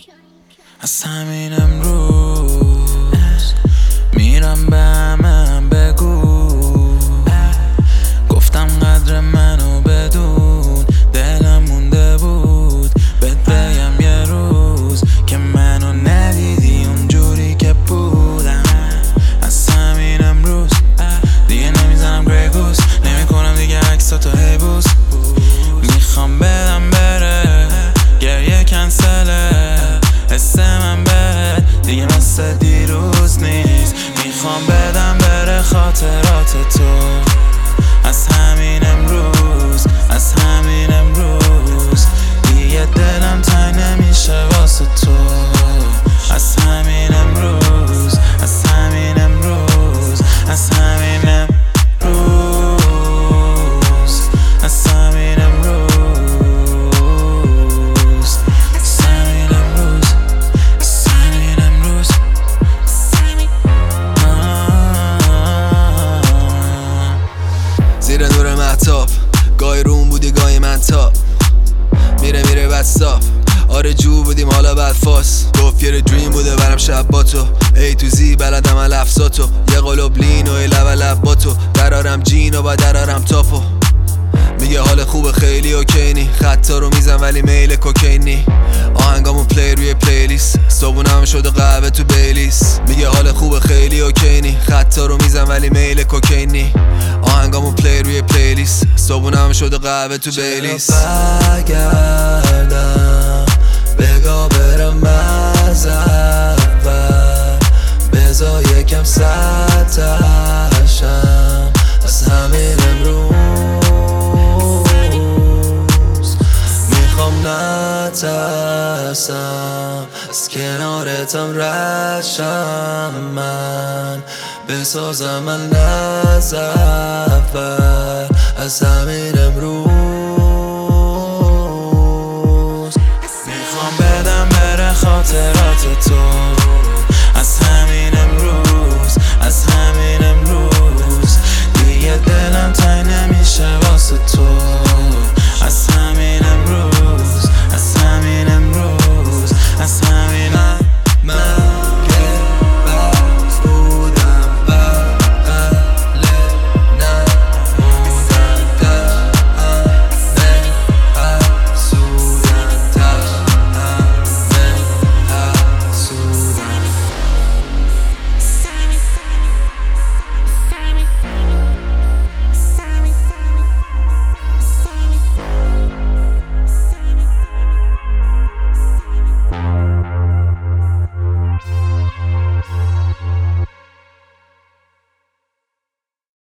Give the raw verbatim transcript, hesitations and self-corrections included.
از همین امروز میرم به همه بگو گفتم قدر منو بدون دلم مونده بود بهت بگم یه روز که منو ندیدی اونجوری که بودم. از همین امروز دیگه نمیزنم گریگوز، نمیکنم دیگه عکساتو هیبوز. میخوام بدم بره گریه کنسله، حس من بهت دیگه مثل دیروز نیست. میخوام بدم بره خاطرات تو. از همین امروز از همین امروز دیگه دلم تنگ نمیشه واسه تو. از همین امروز از همین امروز از همین امروز از همین امروز از همین امروز از همین امروز زیر نور مهتاب گاهی روم بودی گاهی منتاب میره میره بستاب آره جو بودیم حالا بعد فاس گفت یه دریم بوده برم شب با تو ای تو زی بلدم الافزاتو یه قلوب لین و یه لب لب با تو درارم جین و با درارم تاپو میگه حال خوب خیلی اوکینی خطا رو میزن ولی میل کوکینی آهنگامو پلی روی پلیلیست صبونم شده قهوه تو بیلیس میگه حال خوب خیلی اوکینی خطا رو میزن ولی میل کوکینی آهنگامو پلی روی پلیلیست صبونم شده قهوه تو بیلیس. برگردم بگا برم از اول بزا یکم سطحشم از همین امروز میخوام نترسم از کنارتم رشم من بسازم من از اول از همین امروز میخوام بدم بره خاطر